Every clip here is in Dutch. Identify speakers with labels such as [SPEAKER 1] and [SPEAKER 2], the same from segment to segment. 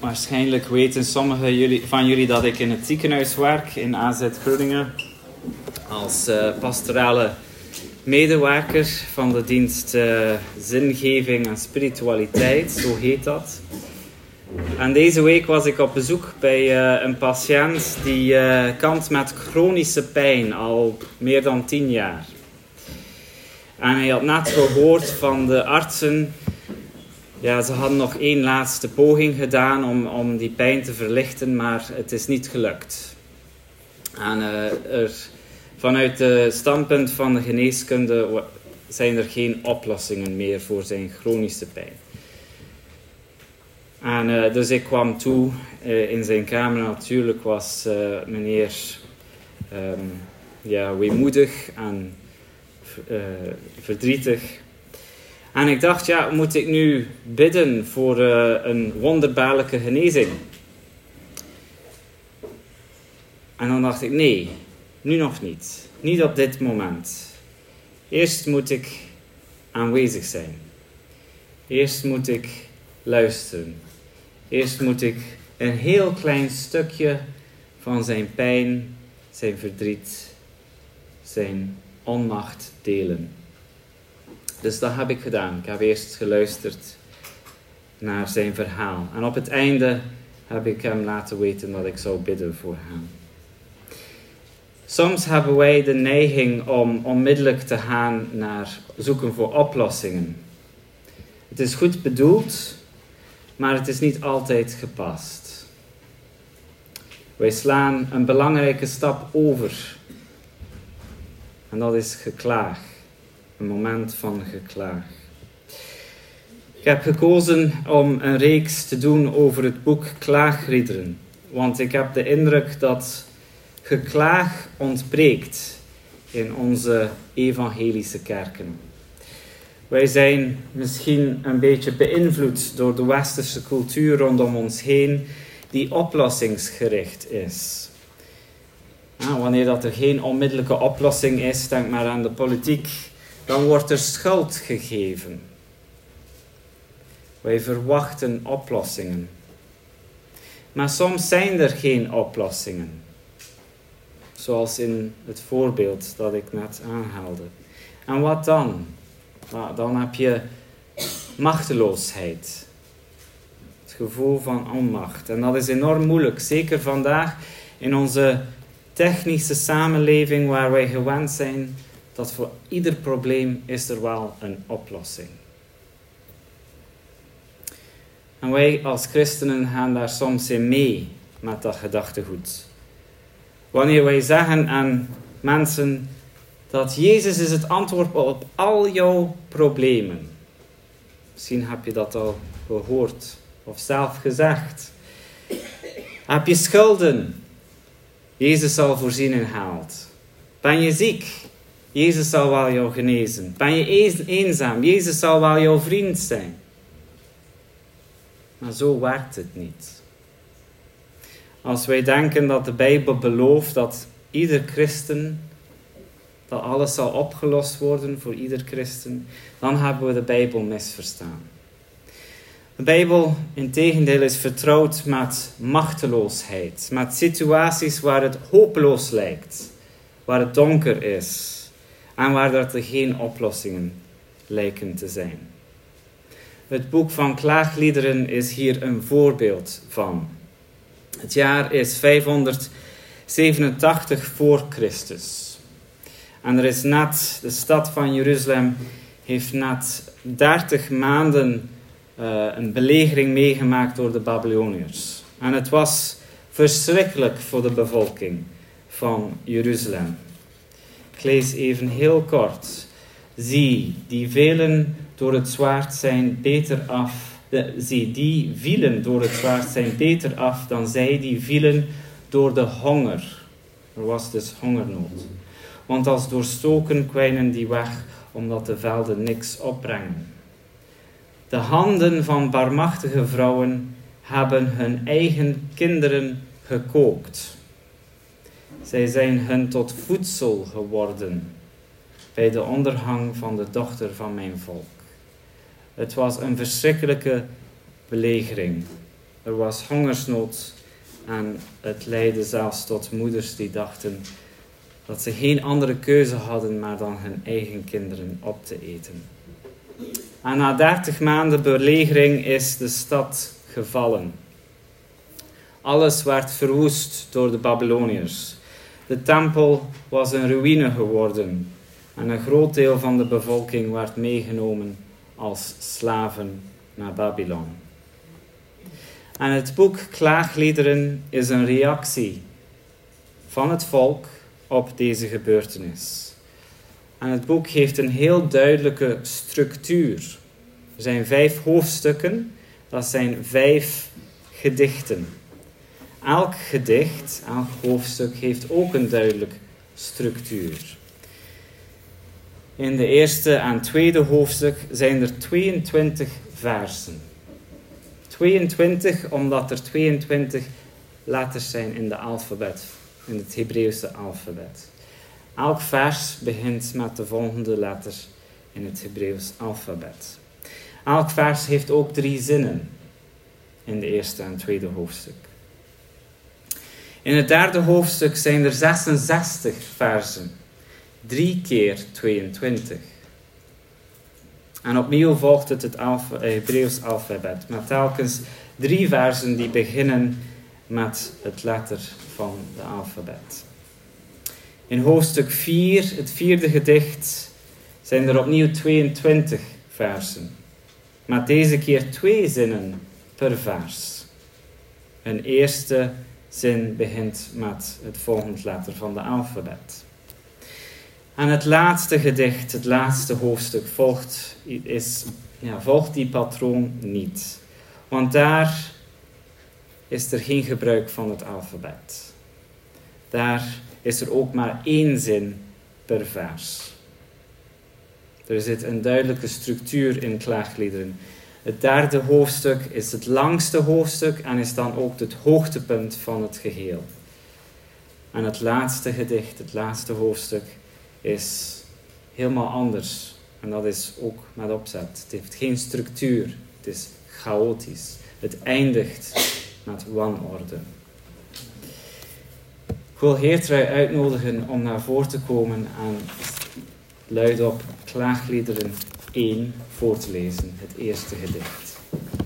[SPEAKER 1] Waarschijnlijk weten sommigen van jullie dat ik in het ziekenhuis werk in AZ Groningen als pastorale medewerker van de dienst Zingeving en Spiritualiteit, zo heet dat. En deze week was ik op bezoek bij een patiënt die kampt met chronische pijn al meer dan 10 jaar. En hij had net gehoord van de artsen. Ja, ze hadden nog 1 laatste poging gedaan om die pijn te verlichten, maar het is niet gelukt. En vanuit het standpunt van de geneeskunde zijn er geen oplossingen meer voor zijn chronische pijn. En dus ik kwam toe in zijn kamer. Natuurlijk was meneer weemoedig en verdrietig. En ik dacht, ja, moet ik nu bidden voor een wonderbaarlijke genezing? En dan dacht ik, nee, nu nog niet. Niet op dit moment. Eerst moet ik aanwezig zijn. Eerst moet ik luisteren. Eerst moet ik een heel klein stukje van zijn pijn, zijn verdriet, zijn onmacht delen. Dus dat heb ik gedaan. Ik heb eerst geluisterd naar zijn verhaal. En op het einde heb ik hem laten weten dat ik zou bidden voor hem. Soms hebben wij de neiging om onmiddellijk te gaan naar zoeken voor oplossingen. Het is goed bedoeld, maar het is niet altijd gepast. Wij slaan een belangrijke stap over. En dat is geklaag. Een moment van geklaag. Ik heb gekozen om een reeks te doen over het boek Klaagliederen. Want ik heb de indruk dat geklaag ontbreekt in onze evangelische kerken. Wij zijn misschien een beetje beïnvloed door de westerse cultuur rondom ons heen, die oplossingsgericht is. Wanneer dat er geen onmiddellijke oplossing is, denk maar aan de politiek, dan wordt er schuld gegeven. Wij verwachten oplossingen. Maar soms zijn er geen oplossingen. Zoals in het voorbeeld dat ik net aanhaalde. En wat dan? Nou, dan heb je machteloosheid. Het gevoel van onmacht. En dat is enorm moeilijk. Zeker vandaag in onze technische samenleving waar wij gewend zijn dat voor ieder probleem is er wel een oplossing. En wij als christenen gaan daar soms in mee met dat gedachtegoed. Wanneer wij zeggen aan mensen dat Jezus is het antwoord op al jouw problemen. Misschien heb je dat al gehoord of zelf gezegd. Heb je schulden? Jezus zal voorzien in geld. Ben je ziek? Jezus zal wel jou genezen. Ben je eenzaam? Jezus zal wel jouw vriend zijn. Maar zo werkt het niet. Als wij denken dat de Bijbel belooft dat ieder christen, dat alles zal opgelost worden voor ieder christen, dan hebben we de Bijbel misverstaan. De Bijbel, integendeel, is vertrouwd met machteloosheid, met situaties waar het hopeloos lijkt, waar het donker is en waar er geen oplossingen lijken te zijn. Het boek van Klaagliederen is hier een voorbeeld van. Het jaar is 587 voor Christus. En er is net, de stad van Jeruzalem heeft net 30 maanden een belegering meegemaakt door de Babyloniërs. En het was verschrikkelijk voor de bevolking van Jeruzalem. Ik lees even heel kort. Zie, die vielen door het zwaard zijn beter af. Die vielen door het zwaard zijn beter af dan zij die vielen door de honger. Er was dus hongernood. Want als doorstoken kwijnen die weg, omdat de velden niks opbrengen. De handen van barmachtige vrouwen hebben hun eigen kinderen gekookt. Zij zijn hun tot voedsel geworden bij de ondergang van de dochter van mijn volk. Het was een verschrikkelijke belegering. Er was hongersnood en het leidde zelfs tot moeders die dachten dat ze geen andere keuze hadden maar dan hun eigen kinderen op te eten. En na 30 maanden belegering is de stad gevallen. Alles werd verwoest door de Babyloniërs. De tempel was een ruïne geworden en een groot deel van de bevolking werd meegenomen als slaven naar Babylon. En het boek Klaagliederen is een reactie van het volk op deze gebeurtenis. En het boek heeft een heel duidelijke structuur. Er zijn 5 hoofdstukken, dat zijn 5 gedichten. Elk gedicht, elk hoofdstuk heeft ook een duidelijke structuur. In de eerste en tweede hoofdstuk zijn er 22 versen. 22 omdat er 22 letters zijn in de alfabet, in het Hebreeuwse alfabet. Elk vers begint met de volgende letter in het Hebreeuws alfabet. Elk vers heeft ook 3 zinnen in de eerste en tweede hoofdstuk. In het derde hoofdstuk zijn er 66 versen. 3 keer 22. En opnieuw volgt het Hebreeuws alfabet, met telkens 3 versen die beginnen met het letter van de alfabet. In hoofdstuk 4, het 4e gedicht, zijn er opnieuw 22 versen. Met deze keer 2 zinnen per vers. Een eerste zin begint met het volgende letter van de alfabet. En het laatste gedicht, het laatste hoofdstuk, volgt die patroon niet. Want daar is er geen gebruik van het alfabet. Daar is er ook maar 1 zin per vers. Er zit een duidelijke structuur in Klaagliederen. Het derde hoofdstuk is het langste hoofdstuk en is dan ook het hoogtepunt van het geheel. En het laatste gedicht, het laatste hoofdstuk, is helemaal anders. En dat is ook met opzet. Het heeft geen structuur. Het is chaotisch. Het eindigt met wanorde. Ik wil Geertrui uitnodigen om naar voren te komen en luidop Klaagliederen 1 voor te lezen. Het eerste gedicht.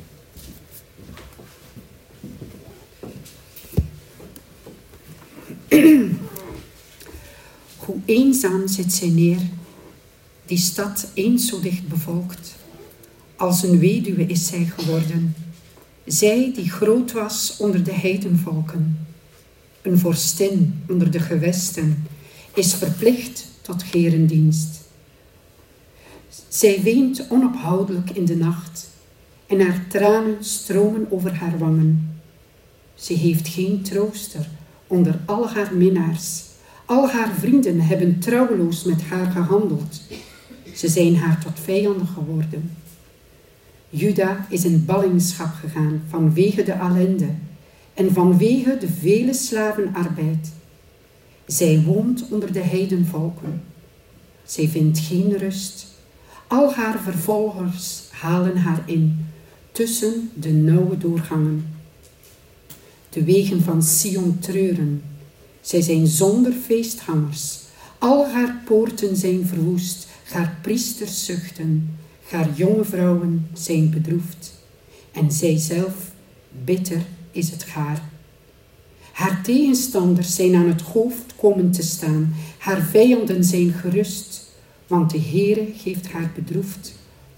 [SPEAKER 2] Hoe eenzaam zit zij neer, die stad eens zo dicht bevolkt. Als een weduwe is zij geworden, zij die groot was onder de heidenvolken. Een vorstin onder de gewesten is verplicht tot gerendienst. Zij weent onophoudelijk in de nacht en haar tranen stromen over haar wangen. Ze heeft geen trooster onder al haar minnaars. Al haar vrienden hebben trouweloos met haar gehandeld. Ze zijn haar tot vijanden geworden. Juda is in ballingschap gegaan vanwege de ellende en vanwege de vele slavenarbeid. Zij woont onder de heidenvolken. Zij vindt geen rust. Al haar vervolgers halen haar in, tussen de nauwe doorgangen. De wegen van Sion treuren. Zij zijn zonder feestgangers. Al haar poorten zijn verwoest. Haar priesters zuchten. Haar jonge vrouwen zijn bedroefd. En zij zelf, bitter is het haar. Haar tegenstanders zijn aan het hoofd komen te staan. Haar vijanden zijn gerust. Want de Heere heeft haar bedroefd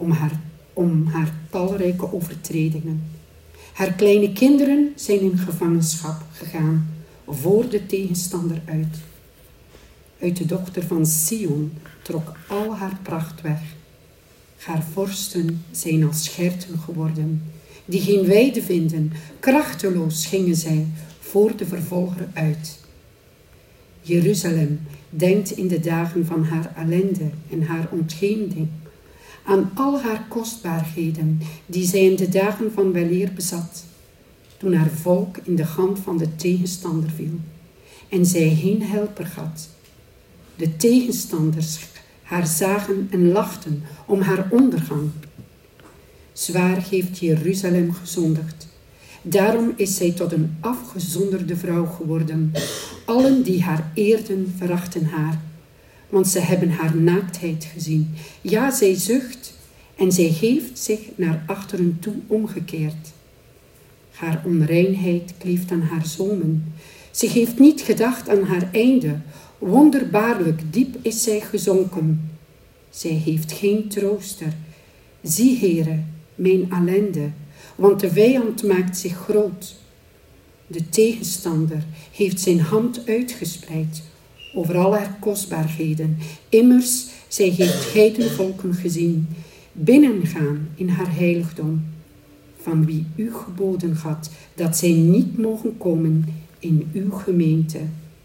[SPEAKER 2] om haar talrijke overtredingen. Haar kleine kinderen zijn in gevangenschap gegaan voor de tegenstander uit. Uit de dochter van Sion trok al haar pracht weg. Haar vorsten zijn als scherten geworden, die geen weide vinden. Krachteloos gingen zij voor de vervolger uit. Jeruzalem denkt in de dagen van haar ellende en haar ontgeening aan al haar kostbaarheden die zij in de dagen van weleer bezat, toen haar volk in de hand van de tegenstander viel en zij geen helper had. De tegenstanders haar zagen en lachten om haar ondergang. Zwaar heeft Jeruzalem gezondigd. Daarom is zij tot een afgezonderde vrouw geworden. Allen die haar eerden, verachten haar. Want ze hebben haar naaktheid gezien. Ja, zij zucht en zij heeft zich naar achteren toe omgekeerd. Haar onreinheid kleeft aan haar zomen. Ze heeft niet gedacht aan haar einde. Wonderbaarlijk diep is zij gezonken. Zij heeft geen trooster. Zie, Heere, mijn ellende, want de vijand maakt zich groot. De tegenstander heeft zijn hand uitgespreid over al haar kostbaarheden. Immers, zij heeft heidenvolken gezien, binnengaan in haar heiligdom, van wie u geboden had, dat zij niet mogen komen in uw gemeente.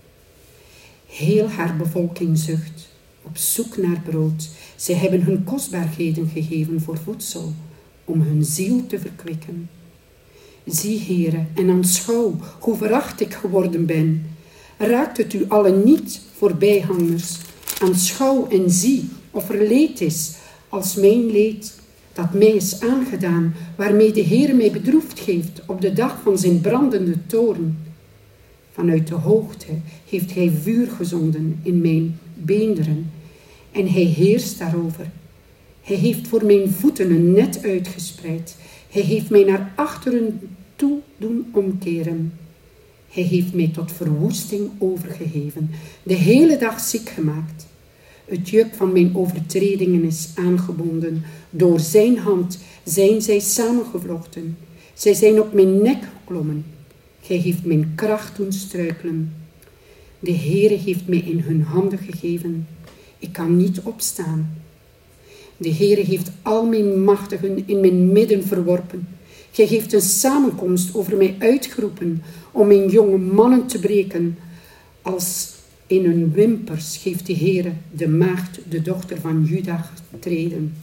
[SPEAKER 2] Heel haar bevolking zucht, op zoek naar brood. Zij hebben hun kostbaarheden gegeven voor voedsel, om hun ziel te verkwikken. Zie, Heere, en aanschouw hoe veracht ik geworden ben. Raakt het u allen niet, voorbijgangers? Aanschouw en zie of er leed is, als mijn leed, dat mij is aangedaan, waarmee de Heer mij bedroefd heeft op de dag van zijn brandende toorn. Vanuit de hoogte heeft hij vuur gezonden in mijn beenderen, en hij heerst daarover. Hij heeft voor mijn voeten een net uitgespreid. Hij heeft mij naar achteren toe doen omkeren. Hij heeft mij tot verwoesting overgegeven, de hele dag ziek gemaakt. Het juk van mijn overtredingen is aangebonden. Door zijn hand zijn zij samengevlochten. Zij zijn op mijn nek geklommen. Gij heeft mijn kracht doen struikelen. De Heere heeft mij in hun handen gegeven. Ik kan niet opstaan. De Heere heeft al mijn machtigen in mijn midden verworpen. Gij heeft een samenkomst over mij uitgeroepen om mijn jonge mannen te breken. Als in hun wimpers heeft de Heere de maagd, de dochter van Juda, getreden.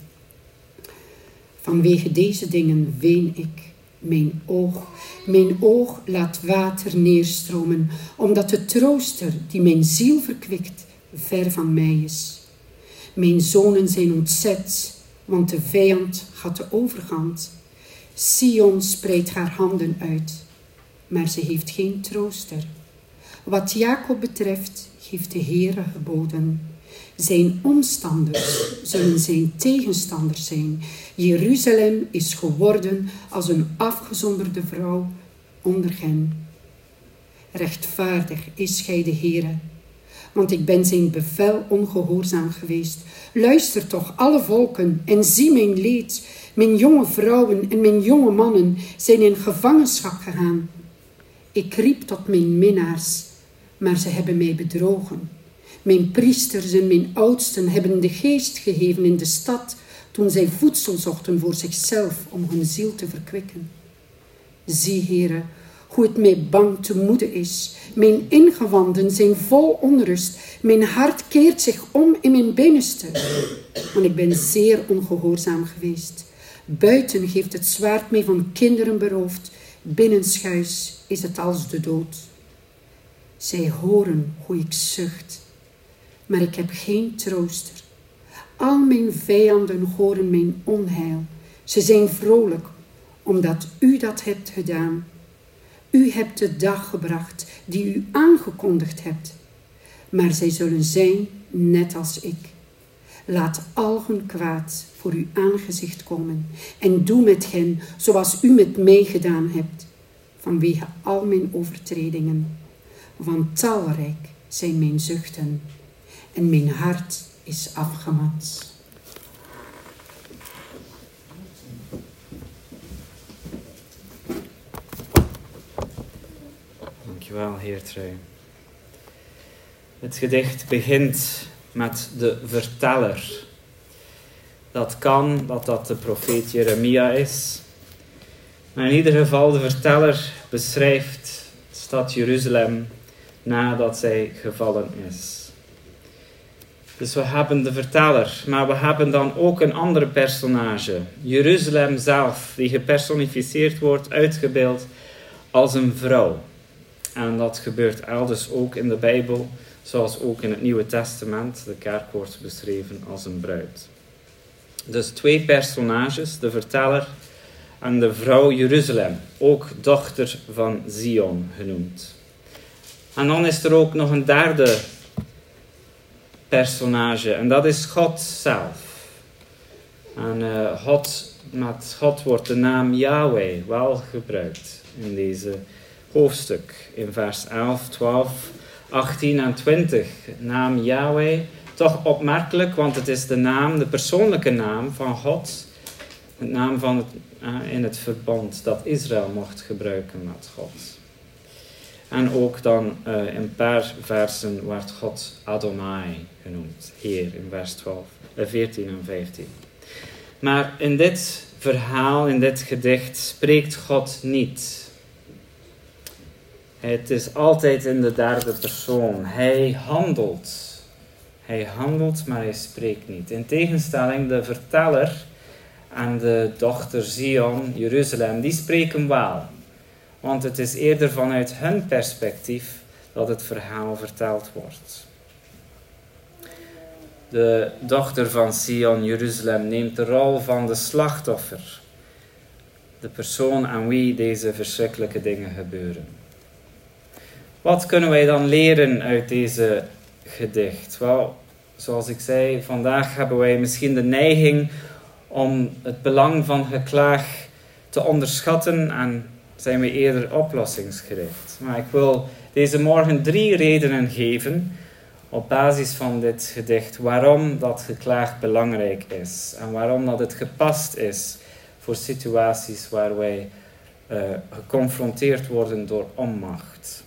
[SPEAKER 2] Vanwege deze dingen ween ik. Mijn oog laat water neerstromen, omdat de trooster die mijn ziel verkwikt ver van mij is. Mijn zonen zijn ontzet, want de vijand had de overhand. Sion spreidt haar handen uit, maar ze heeft geen trooster. Wat Jacob betreft heeft de Heere geboden. Zijn omstanders zullen zijn tegenstanders zijn. Jeruzalem is geworden als een afgezonderde vrouw onder hen. Rechtvaardig is gij de Heere, want ik ben zijn bevel ongehoorzaam geweest. Luister toch, alle volken, en zie mijn leed. Mijn jonge vrouwen en mijn jonge mannen zijn in gevangenschap gegaan. Ik riep tot mijn minnaars, maar ze hebben mij bedrogen. Mijn priesters en mijn oudsten hebben de geest gegeven in de stad, toen zij voedsel zochten voor zichzelf om hun ziel te verkwikken. Zie, Heere, hoe het mij bang te moede is. Mijn ingewanden zijn vol onrust. Mijn hart keert zich om in mijn binnenste. Want ik ben zeer ongehoorzaam geweest. Buiten heeft het zwaard mij van kinderen beroofd. Binnenshuis is het als de dood. Zij horen hoe ik zucht, maar ik heb geen trooster. Al mijn vijanden horen mijn onheil. Ze zijn vrolijk, omdat u dat hebt gedaan. U hebt de dag gebracht die u aangekondigd hebt. Maar zij zullen zijn net als ik. Laat al hun kwaad voor uw aangezicht komen. En doe met hen zoals u met mij gedaan hebt. Vanwege al mijn overtredingen. Want talrijk zijn mijn zuchten. En mijn hart is afgemat.
[SPEAKER 1] Dankjewel, Heer Trui. Het gedicht begint met de verteller. Dat kan dat de profeet Jeremia is. Maar in ieder geval, de verteller beschrijft de stad Jeruzalem nadat zij gevallen is. Dus we hebben de verteller, maar we hebben dan ook een andere personage. Jeruzalem zelf, die gepersonificeerd wordt, uitgebeeld als een vrouw. En dat gebeurt elders ook in de Bijbel, zoals ook in het Nieuwe Testament. De kerk wordt beschreven als een bruid. Dus twee personages, de verteller en de vrouw Jeruzalem, ook dochter van Zion genoemd. En dan is er ook nog een derde personage en dat is God zelf. En met God wordt de naam Yahweh wel gebruikt in deze hoofdstuk. In vers 11, 12, 18 en 20. Naam Yahweh, toch opmerkelijk, want het is de persoonlijke naam van God. Het naam van in het verbond dat Israël mocht gebruiken met God. En ook dan in een paar versen wordt God Adonai genoemd. Hier in vers 14 en 15. Maar in dit verhaal, in dit gedicht, spreekt God niet. Het is altijd in de derde persoon. Hij handelt. Hij handelt, maar hij spreekt niet. In tegenstelling, de verteller en de dochter Zion, Jeruzalem, die spreken wel. Want het is eerder vanuit hun perspectief dat het verhaal verteld wordt. De dochter van Zion, Jeruzalem, neemt de rol van de slachtoffer. De persoon aan wie deze verschrikkelijke dingen gebeuren. Wat kunnen wij dan leren uit deze gedicht? Wel, zoals ik zei, vandaag hebben wij misschien de neiging om het belang van geklaag te onderschatten en zijn we eerder oplossingsgericht. Maar ik wil deze morgen 3 redenen geven op basis van dit gedicht waarom dat geklaag belangrijk is en waarom dat het gepast is voor situaties waar wij geconfronteerd worden door onmacht.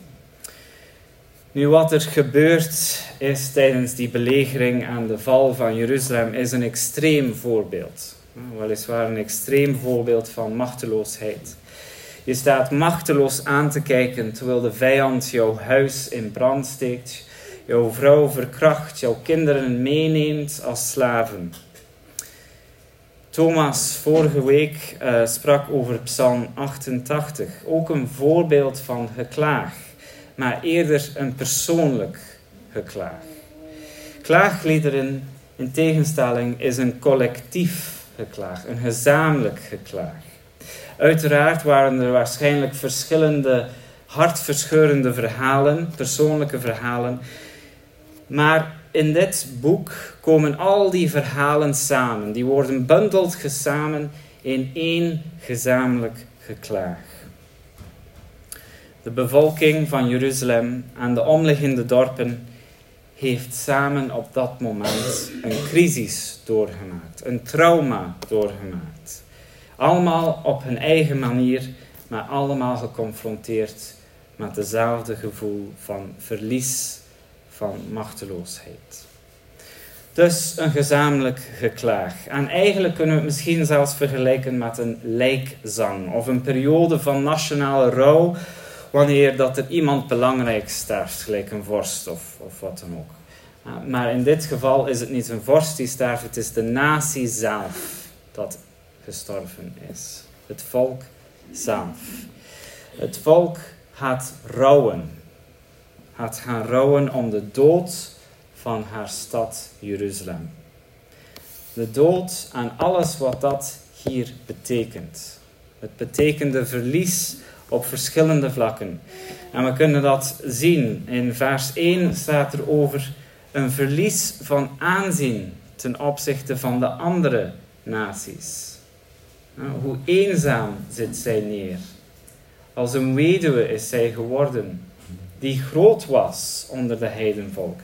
[SPEAKER 1] Nu, wat er gebeurt is tijdens die belegering en de val van Jeruzalem is een extreem voorbeeld. Weliswaar een extreem voorbeeld van machteloosheid. Je staat machteloos aan te kijken terwijl de vijand jouw huis in brand steekt, jouw vrouw verkracht, jouw kinderen meeneemt als slaven. Thomas vorige week sprak over Psalm 88, ook een voorbeeld van geklaag, maar eerder een persoonlijk geklaag. Klaagliederen, in tegenstelling, is een collectief geklaag, een gezamenlijk geklaag. Uiteraard waren er waarschijnlijk verschillende hartverscheurende verhalen, persoonlijke verhalen, maar in dit boek komen al die verhalen samen. Die worden bundeld samen in één gezamenlijk geklaag. De bevolking van Jeruzalem en de omliggende dorpen heeft samen op dat moment een crisis doorgemaakt, een trauma doorgemaakt. Allemaal op hun eigen manier, maar allemaal geconfronteerd met dezelfde gevoel van verlies, van machteloosheid. Dus een gezamenlijk geklaag. En eigenlijk kunnen we het misschien zelfs vergelijken met een lijkzang of een periode van nationale rouw wanneer dat er iemand belangrijk sterft, gelijk een vorst of wat dan ook. Maar in dit geval is het niet een vorst die sterft, het is de natie zelf dat gestorven is. Het volk zelf. Het volk gaat rouwen. Gaat gaan rouwen om de dood van haar stad Jeruzalem. De dood en alles wat dat hier betekent. Het betekende verlies op verschillende vlakken. En we kunnen dat zien. In vers 1 staat er over een verlies van aanzien ten opzichte van de andere naties. Hoe eenzaam zit zij neer. Als een weduwe is zij geworden, die groot was onder de heidenvolken.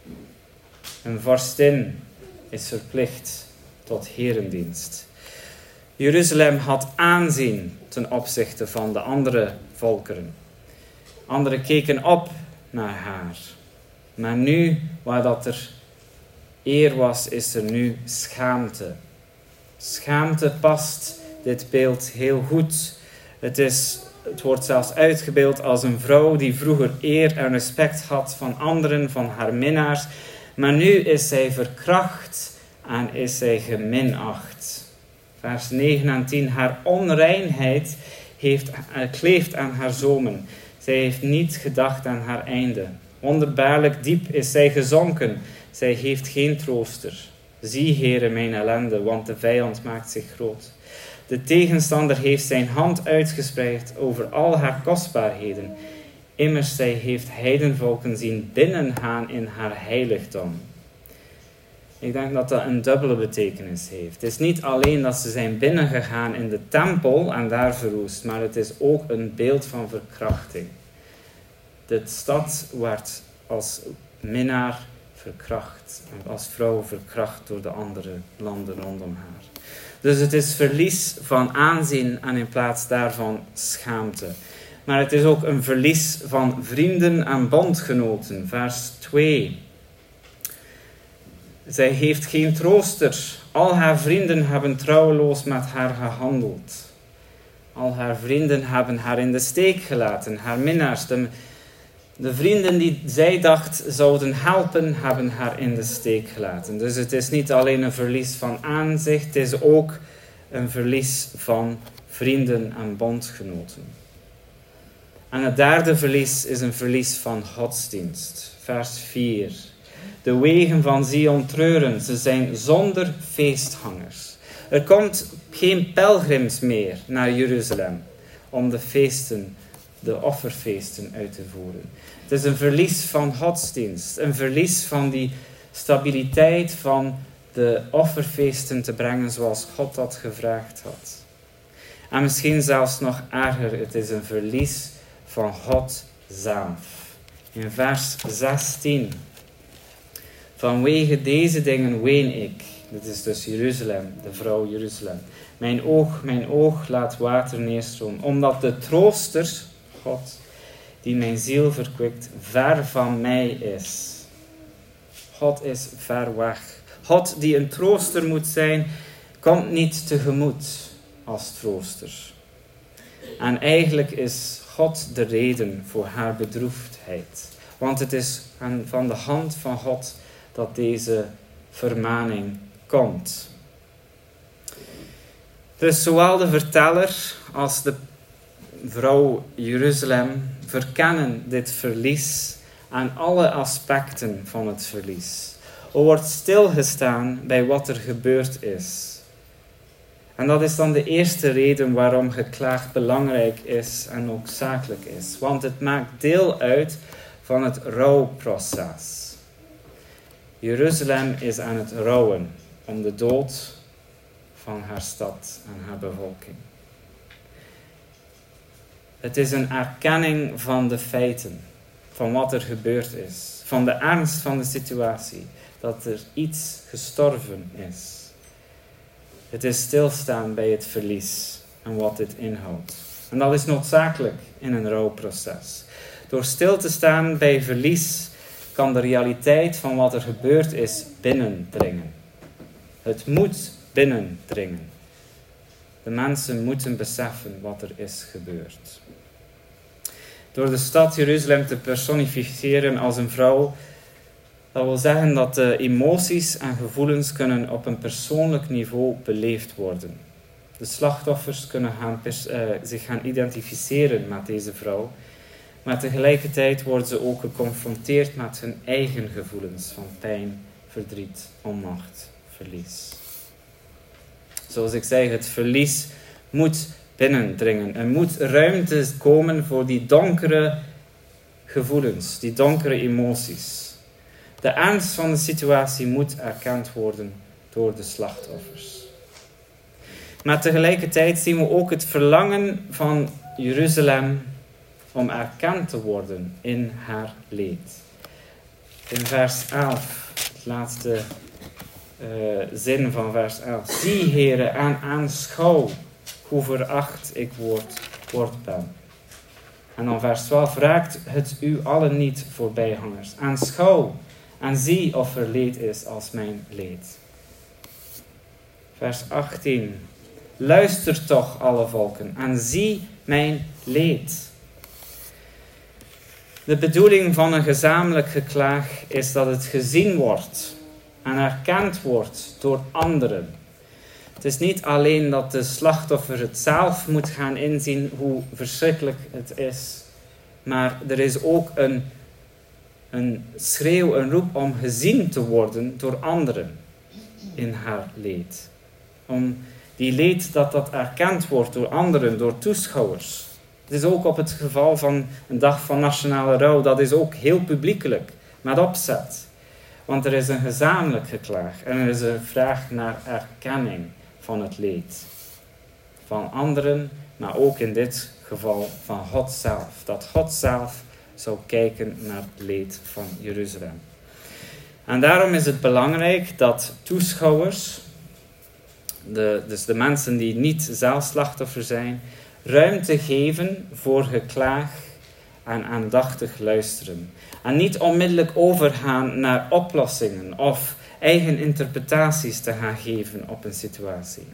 [SPEAKER 1] Een vorstin is verplicht tot herendienst. Jeruzalem had aanzien ten opzichte van de andere volkeren. Anderen keken op naar haar. Maar nu, waar dat er eer was, is er nu schaamte. Schaamte past dit beeld heel goed. Het wordt zelfs uitgebeeld als een vrouw die vroeger eer en respect had van anderen, van haar minnaars. Maar nu is zij verkracht en is zij geminacht. Vers 9 en 10. Haar onreinheid kleeft aan haar zomen. Zij heeft niet gedacht aan haar einde. Wonderbaarlijk diep is zij gezonken. Zij heeft geen trooster. Zie, Heere, mijn ellende, want de vijand maakt zich groot. De tegenstander heeft zijn hand uitgespreid over al haar kostbaarheden. Immers zij heeft heidenvolken zien binnengaan in haar heiligdom. Ik denk dat dat een dubbele betekenis heeft. Het is niet alleen dat ze zijn binnengegaan in de tempel en daar verwoest, maar het is ook een beeld van verkrachting. De stad werd als minnaar verkracht en als vrouw verkracht door de andere landen rondom haar. Dus het is verlies van aanzien en in plaats daarvan schaamte. Maar het is ook een verlies van vrienden en bondgenoten. Vers 2. Zij heeft geen trooster. Al haar vrienden hebben trouweloos met haar gehandeld. Al haar vrienden hebben haar in de steek gelaten. Haar minnaars, de vrienden die zij dacht zouden helpen, hebben haar in de steek gelaten. Dus het is niet alleen een verlies van aanzicht, het is ook een verlies van vrienden en bondgenoten. En het derde verlies is een verlies van godsdienst. Vers 4. De wegen van Zion treuren, ze zijn zonder feesthangers. Er komt geen pelgrims meer naar Jeruzalem om de feesten, de offerfeesten uit te voeren. Het is een verlies van godsdienst, een verlies van die stabiliteit van de offerfeesten te brengen zoals God dat gevraagd had. En misschien zelfs nog erger, het is een verlies van God zelf. In vers 16. Vanwege deze dingen ween ik. Dit is dus Jeruzalem, de vrouw Jeruzalem. Mijn oog laat water neerstromen. Omdat de trooster, God, die mijn ziel verkwikt, ver van mij is. God is ver weg. God die een trooster moet zijn, komt niet tegemoet als trooster. En eigenlijk is God de reden voor haar bedroefdheid. Want het is van de hand van God dat deze vermaning komt. Dus zowel de verteller als de vrouw Jeruzalem verkennen dit verlies aan alle aspecten van het verlies. Er wordt stilgestaan bij wat er gebeurd is. En dat is dan de eerste reden waarom geklaag belangrijk is en ook zakelijk is. Want het maakt deel uit van het rouwproces. Jeruzalem is aan het rouwen om de dood van haar stad en haar bevolking. Het is een erkenning van de feiten, van wat er gebeurd is, van de ernst van de situatie, dat er iets gestorven is. Het is stilstaan bij het verlies en wat dit inhoudt. En dat is noodzakelijk in een rouwproces. Door stil te staan bij verlies kan de realiteit van wat er gebeurd is binnendringen. Het moet binnendringen. De mensen moeten beseffen wat er is gebeurd. Door de stad Jeruzalem te personificeren als een vrouw, dat wil zeggen dat de emoties en gevoelens kunnen op een persoonlijk niveau beleefd worden. De slachtoffers kunnen zich gaan identificeren met deze vrouw, maar tegelijkertijd worden ze ook geconfronteerd met hun eigen gevoelens van pijn, verdriet, onmacht, verlies. Zoals ik zei, het verlies moet binnendringen. Er moet ruimte komen voor die donkere gevoelens, die donkere emoties. De ernst van de situatie moet erkend worden door de slachtoffers. Maar tegelijkertijd zien we ook het verlangen van Jeruzalem om erkend te worden in haar leed. In vers 11, het laatste zin van vers 11. Zie, Heere, en aanschouw hoe veracht ik word ben. En dan vers 12. Raakt het u allen niet, voorbijgangers. Aanschouw en zie of er leed is als mijn leed. Vers 18. Luister toch, alle volken, en zie mijn leed. De bedoeling van een gezamenlijk geklaag is dat het gezien wordt en erkend wordt door anderen. Het is niet alleen dat de slachtoffer het zelf moet gaan inzien hoe verschrikkelijk het is, maar er is ook een schreeuw, een roep om gezien te worden door anderen in haar leed. Om Die leed dat erkend wordt door anderen, door toeschouwers. Het is ook op het geval van een dag van nationale rouw. Dat is ook heel publiekelijk, met opzet. Want er is een gezamenlijk geklaag en er is een vraag naar erkenning van het leed. Van anderen, maar ook in dit geval van God zelf. Dat God zelf zou kijken naar het leed van Jeruzalem. En daarom is het belangrijk dat toeschouwers, dus de mensen die niet zelf slachtoffer zijn, ruimte geven voor geklaag en aandachtig luisteren. En niet onmiddellijk overgaan naar oplossingen of eigen interpretaties te gaan geven op een situatie.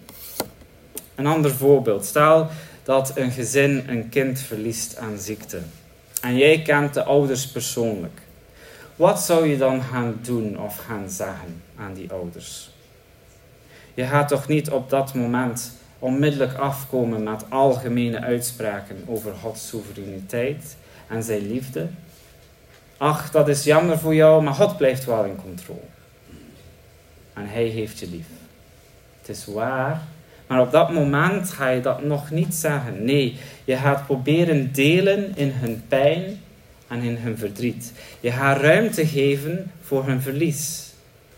[SPEAKER 1] Een ander voorbeeld. Stel dat een gezin een kind verliest aan ziekte. En jij kent de ouders persoonlijk. Wat zou je dan gaan doen of gaan zeggen aan die ouders? Je gaat toch niet op dat moment onmiddellijk afkomen met algemene uitspraken over Gods soevereiniteit en zijn liefde? Ach, dat is jammer voor jou, maar God blijft wel in controle. En hij heeft je lief. Het is waar, maar op dat moment ga je dat nog niet zeggen. Nee, je gaat proberen delen in hun pijn en in hun verdriet. Je gaat ruimte geven voor hun verlies.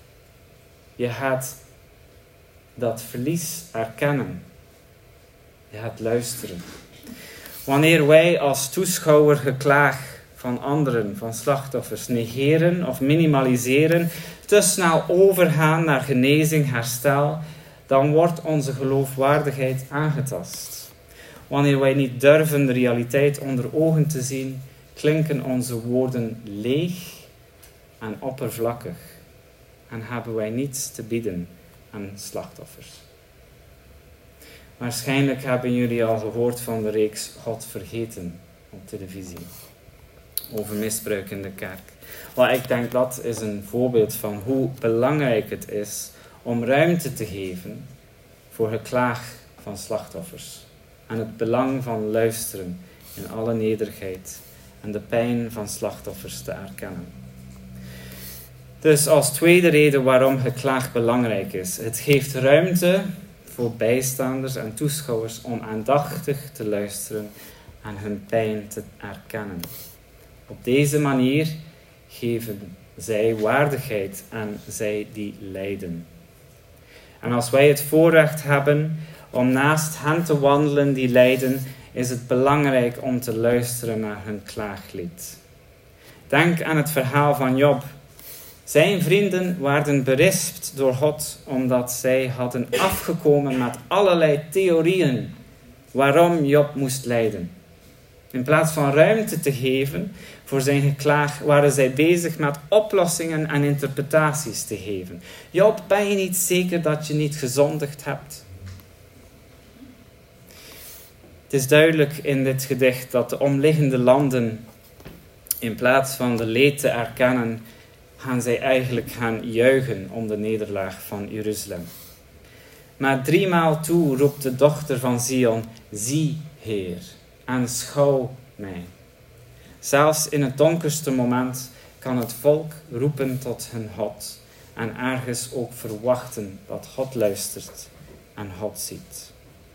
[SPEAKER 1] Je gaat dat verlies erkennen. Je gaat luisteren. Wanneer wij als toeschouwer geklaag van anderen, van slachtoffers, negeren of minimaliseren, te snel overgaan naar genezing, herstel, dan wordt onze geloofwaardigheid aangetast. Wanneer wij niet durven de realiteit onder ogen te zien, klinken onze woorden leeg en oppervlakkig en hebben wij niets te bieden aan slachtoffers. Waarschijnlijk hebben jullie al gehoord van de reeks God vergeten op televisie. Over misbruik in de kerk. Wel, ik denk dat is een voorbeeld van hoe belangrijk het is om ruimte te geven voor geklaag van slachtoffers. En het belang van luisteren in alle nederigheid en de pijn van slachtoffers te erkennen. Dus als tweede reden waarom geklaag belangrijk is. Het geeft ruimte voor bijstaanders en toeschouwers om aandachtig te luisteren en hun pijn te erkennen. Op deze manier geven zij waardigheid aan zij die lijden. En als wij het voorrecht hebben om naast hen te wandelen die lijden, is het belangrijk om te luisteren naar hun klaaglied. Denk aan het verhaal van Job. Zijn vrienden werden berispt door God omdat zij hadden afgekomen met allerlei theorieën waarom Job moest lijden. In plaats van ruimte te geven voor zijn geklaag, waren zij bezig met oplossingen en interpretaties te geven. Job, ben je niet zeker dat je niet gezondigd hebt? Het is duidelijk in dit gedicht dat de omliggende landen, in plaats van de leed te erkennen, gaan zij eigenlijk gaan juichen om de nederlaag van Jeruzalem. Maar 3 maal toe roept de dochter van Sion, zie, Heer, aanschouw mij. Zelfs in het donkerste moment kan het volk roepen tot hun God en ergens ook verwachten dat God luistert en God ziet.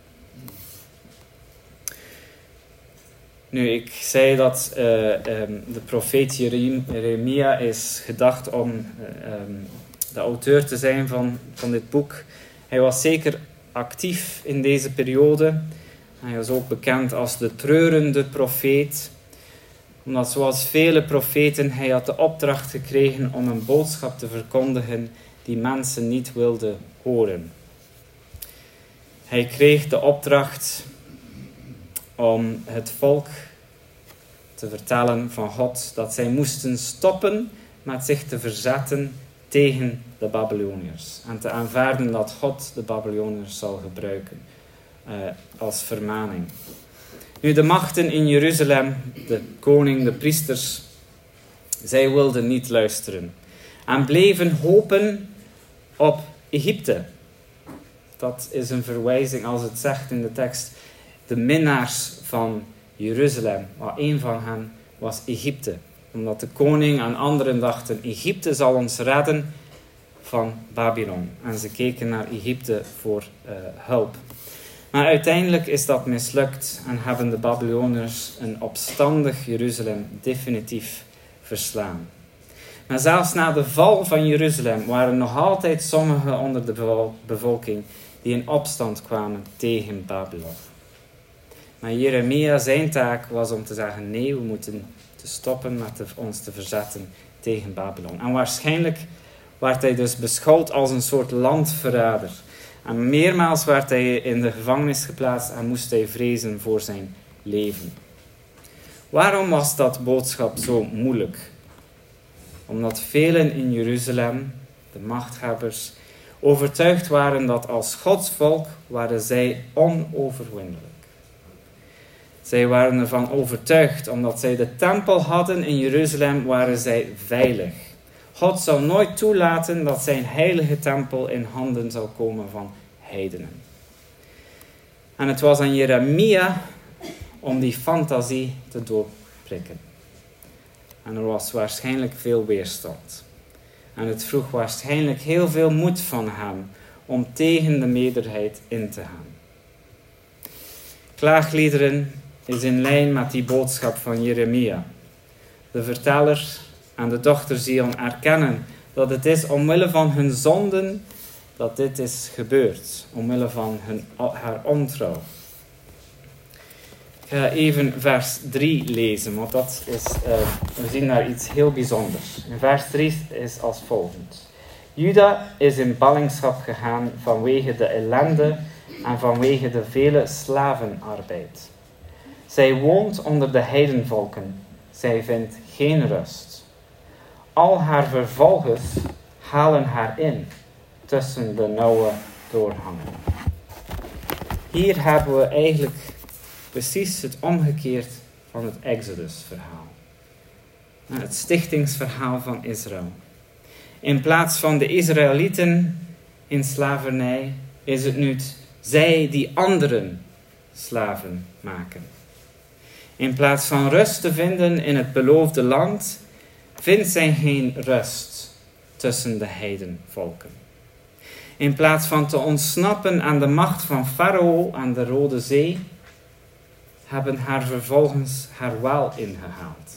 [SPEAKER 1] Nu, ik zei dat de profeet Jeremia is gedacht om de auteur te zijn van dit boek. Hij was zeker actief in deze periode. Hij was ook bekend als de treurende profeet. Omdat zoals vele profeten, hij had de opdracht gekregen om een boodschap te verkondigen die mensen niet wilden horen. Hij kreeg de opdracht om het volk te vertellen van God dat zij moesten stoppen met zich te verzetten tegen de Babyloniërs. En te aanvaarden dat God de Babyloniërs zal gebruiken als vermaning. Nu, de machten in Jeruzalem, de koning, de priesters, zij wilden niet luisteren. En bleven hopen op Egypte. Dat is een verwijzing, als het zegt in de tekst, de minnaars van Jeruzalem. Maar een van hen was Egypte. Omdat de koning en anderen dachten, Egypte zal ons redden van Babylon. En ze keken naar Egypte voor hulp. Maar uiteindelijk is dat mislukt en hebben de Babyloniërs een opstandig Jeruzalem definitief verslaan. Maar zelfs na de val van Jeruzalem waren nog altijd sommigen onder de bevolking die in opstand kwamen tegen Babylon. Maar Jeremia, zijn taak was om te zeggen: nee, we moeten te stoppen met ons te verzetten tegen Babylon. En waarschijnlijk werd hij dus beschouwd als een soort landverrader. En meermaals werd hij in de gevangenis geplaatst en moest hij vrezen voor zijn leven. Waarom was dat boodschap zo moeilijk? Omdat velen in Jeruzalem, de machthebbers, overtuigd waren dat als Gods volk waren zij onoverwinnelijk. Zij waren ervan overtuigd, omdat zij de tempel hadden in Jeruzalem, waren zij veilig. God zou nooit toelaten dat zijn heilige tempel in handen zou komen van heidenen. En het was aan Jeremia om die fantasie te doorprikken. En er was waarschijnlijk veel weerstand. En het vroeg waarschijnlijk heel veel moed van hem om tegen de meerderheid in te gaan. Klaagliederen is in lijn met die boodschap van Jeremia. De verteller en de dochter Zion erkennen dat het is omwille van hun zonden dat dit is gebeurd. Omwille van haar ontrouw. Ik ga even vers 3 lezen, want we zien daar iets heel bijzonders. In vers 3 is als volgt. Juda is in ballingschap gegaan vanwege de ellende en vanwege de vele slavenarbeid. Zij woont onder de heidenvolken. Zij vindt geen rust. Al haar vervolgers halen haar in tussen de nauwe doorgangen. Hier hebben we eigenlijk precies het omgekeerd van het Exodus-verhaal. Het stichtingsverhaal van Israël. In plaats van de Israëlieten in slavernij is het nu zij die anderen slaven maken. In plaats van rust te vinden in het beloofde land, vindt zij geen rust tussen de heidenvolken. In plaats van te ontsnappen aan de macht van Farao aan de Rode Zee, hebben haar vervolgens haar wel ingehaald.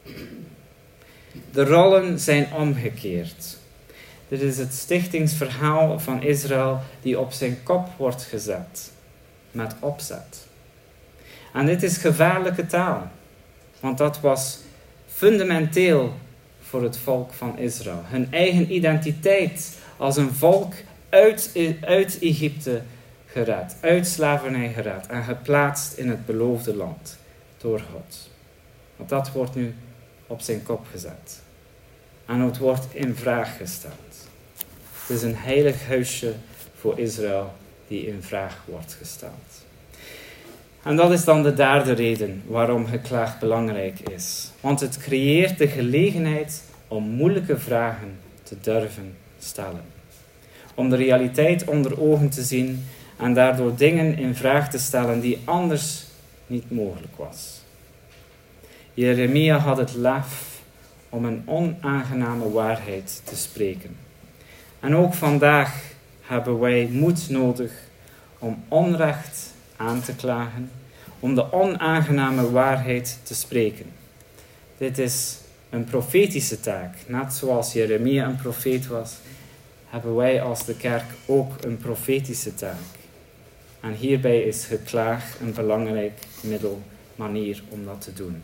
[SPEAKER 1] De rollen zijn omgekeerd. Dit is het stichtingsverhaal van Israël die op zijn kop wordt gezet, met opzet. En dit is gevaarlijke taal, want dat was fundamenteel voor het volk van Israël. Hun eigen identiteit als een volk uit Egypte gered, uit slavernij gered en geplaatst in het beloofde land door God. Want dat wordt nu op zijn kop gezet. En het wordt in vraag gesteld. Het is een heilig huisje voor Israël die in vraag wordt gesteld. En dat is dan de derde reden waarom geklaag belangrijk is. Want het creëert de gelegenheid om moeilijke vragen te durven stellen. Om de realiteit onder ogen te zien en daardoor dingen in vraag te stellen die anders niet mogelijk was. Jeremia had het lef om een onaangename waarheid te spreken. En ook vandaag hebben wij moed nodig om onrecht aan te klagen, om de onaangename waarheid te spreken. Dit is een profetische taak. Net zoals Jeremia een profeet was, hebben wij als de kerk ook een profetische taak. En hierbij is geklaag een belangrijk manier om dat te doen.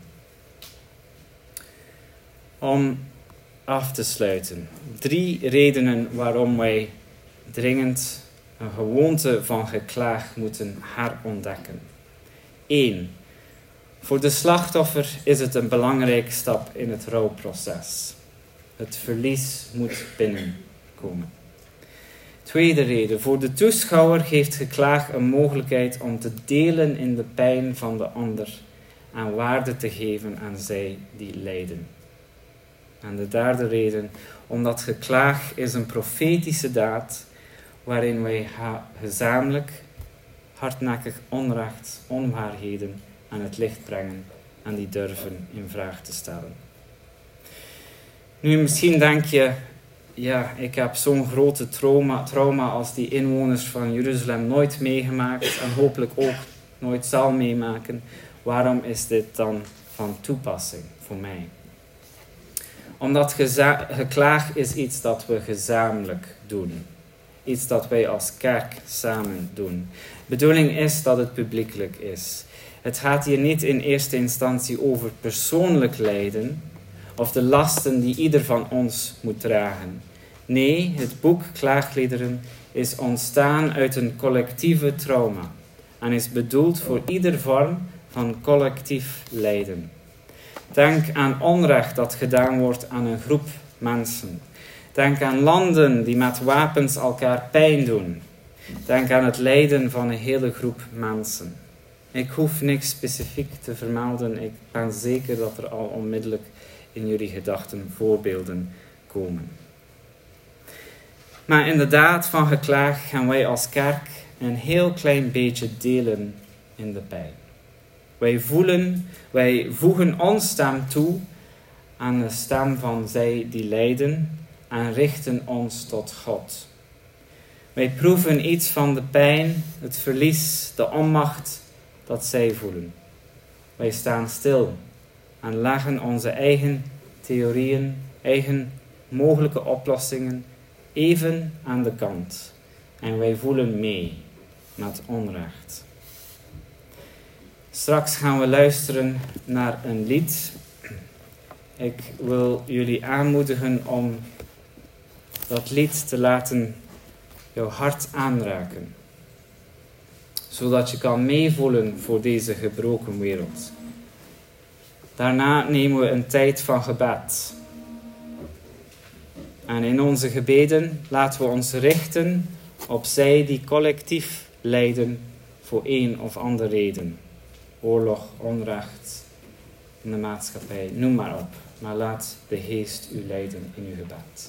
[SPEAKER 1] Om af te sluiten. 3 redenen waarom wij dringend een gewoonte van geklaag moeten herontdekken. 1. Voor de slachtoffer is het een belangrijke stap in het rouwproces. Het verlies moet binnenkomen. Tweede reden. Voor de toeschouwer geeft geklaag een mogelijkheid om te delen in de pijn van de ander en waarde te geven aan zij die lijden. En de derde reden. Omdat geklaag is een profetische daad waarin wij gezamenlijk, hardnekkig onrecht, onwaarheden aan het licht brengen en die durven in vraag te stellen. Nu, misschien denk je, ik heb zo'n grote trauma als die inwoners van Jeruzalem nooit meegemaakt en hopelijk ook nooit zal meemaken. Waarom is dit dan van toepassing voor mij? Omdat geklaag is iets dat we gezamenlijk doen. Iets dat wij als kerk samen doen. De bedoeling is dat het publiekelijk is. Het gaat hier niet in eerste instantie over persoonlijk lijden of de lasten die ieder van ons moet dragen. Nee, het boek Klaagliederen is ontstaan uit een collectieve trauma en is bedoeld voor ieder vorm van collectief lijden. Denk aan onrecht dat gedaan wordt aan een groep mensen. Denk aan landen die met wapens elkaar pijn doen. Denk aan het lijden van een hele groep mensen. Ik hoef niks specifiek te vermelden. Ik ben zeker dat er al onmiddellijk in jullie gedachten voorbeelden komen. Maar inderdaad, van geklaag gaan wij als kerk een heel klein beetje delen in de pijn. Wij voegen ons stem toe aan de stem van zij die lijden en richten ons tot God. Wij proeven iets van de pijn, het verlies, de onmacht dat zij voelen. Wij staan stil en leggen onze eigen theorieën, eigen mogelijke oplossingen even aan de kant. En wij voelen mee met onrecht. Straks gaan we luisteren naar een lied. Ik wil jullie aanmoedigen om dat lied te laten jouw hart aanraken. Zodat je kan meevoelen voor deze gebroken wereld. Daarna nemen we een tijd van gebed. En in onze gebeden laten we ons richten op zij die collectief lijden voor een of andere reden. Oorlog, onrecht in de maatschappij, noem maar op. Maar laat de Geest u leiden in uw gebed.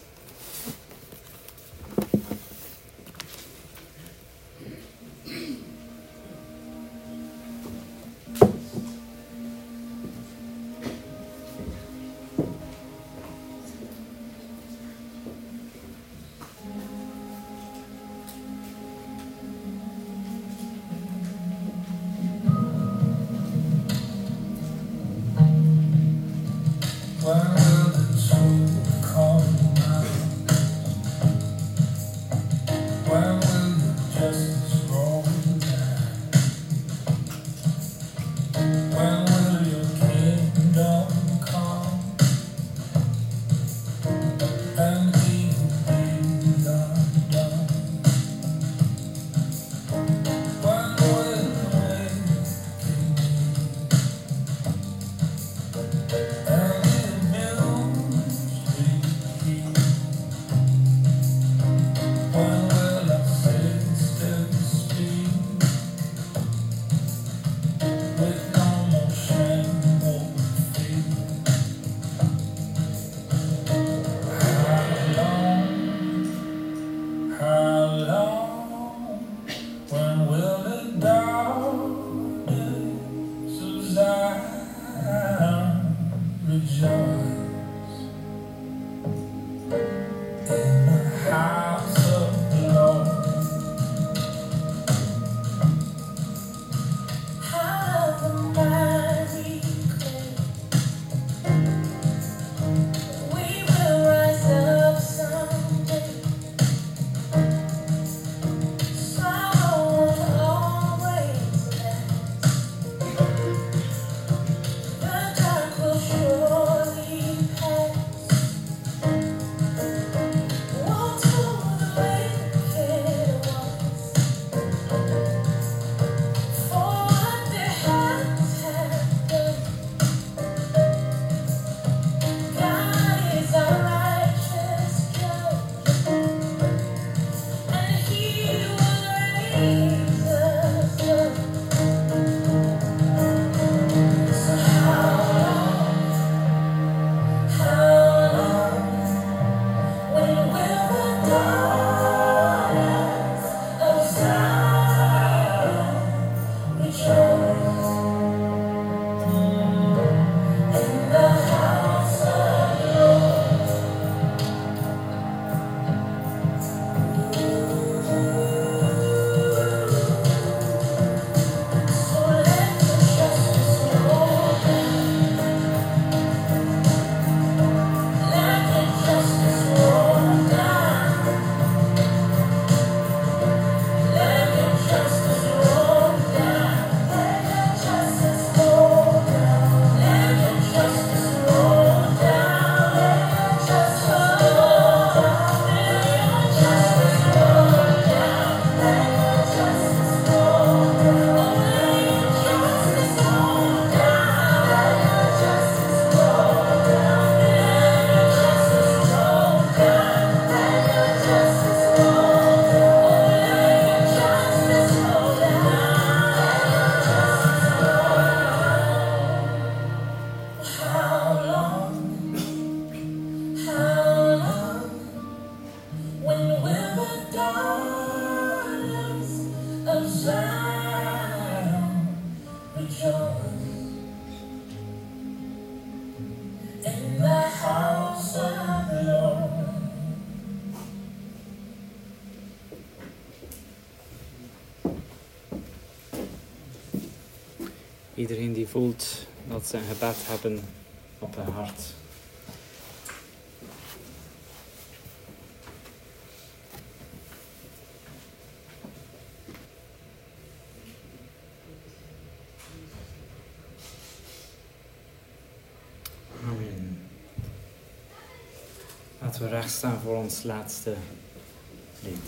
[SPEAKER 3] Surely
[SPEAKER 1] Iedereen die voelt dat ze een gebed hebben op hun hart. Amen. Laten we recht staan voor ons laatste lied.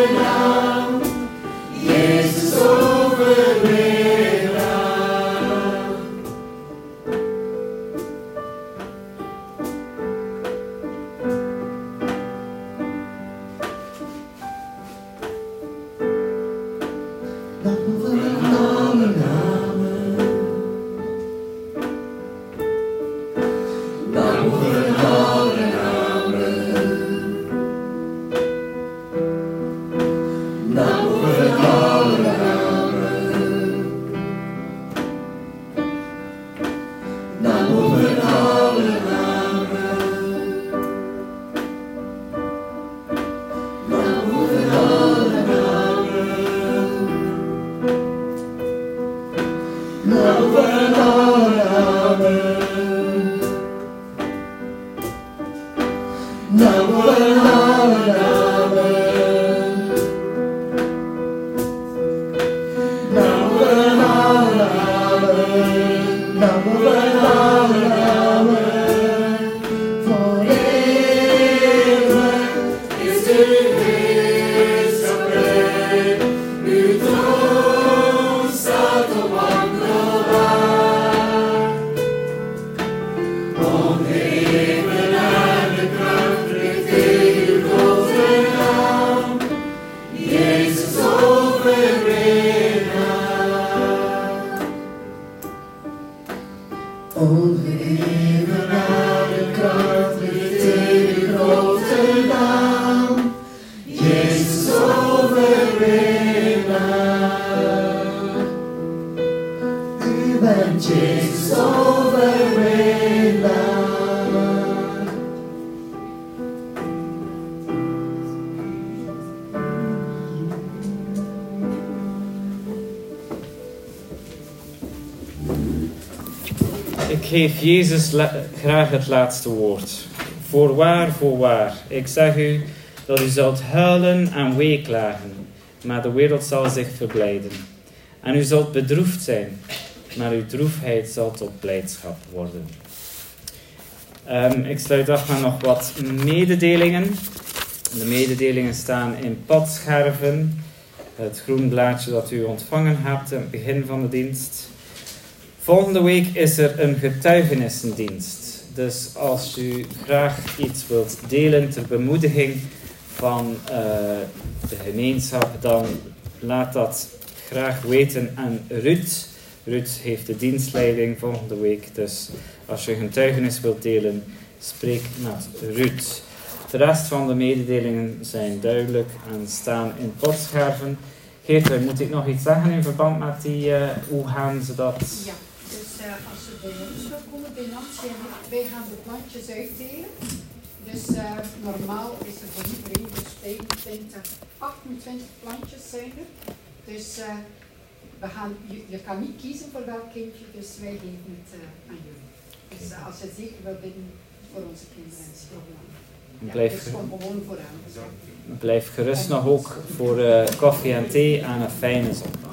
[SPEAKER 3] Jezus overwinnaar.
[SPEAKER 1] Ik geef Jezus graag het laatste woord. Voorwaar, ik zeg u dat u zult huilen en weeklagen, maar de wereld zal zich verblijden. En u zult bedroefd zijn, maar uw droefheid zal tot blijdschap worden. Ik sluit af met nog wat mededelingen. De mededelingen staan in potscherven, het groen blaadje dat u ontvangen hebt aan het begin van de dienst. Volgende week is er een getuigenissendienst. Dus als u graag iets wilt delen ter bemoediging van de gemeenschap, dan laat dat graag weten aan Ruud. Ruud heeft de dienstleiding volgende week, dus als je een getuigenis wilt delen, spreek met Ruud. De rest van de mededelingen zijn duidelijk en staan in potscherven. Geert, moet ik nog iets zeggen in verband met die, hoe gaan ze dat?
[SPEAKER 2] Ja, dus als je bij ons wil komen, bij Nancy, wij gaan de plantjes uitdelen. Dus normaal is er voor iedereen dus 25, 28 plantjes zijn er. Dus je kan niet kiezen voor welk kindje, dus wij geven het aan jullie. Dus als je zeker wil bidden voor onze kinderen, is het heel belangrijk. Dus gewoon vooraan.
[SPEAKER 1] Blijf gerust nog ook voor koffie en thee en een fijne zondag.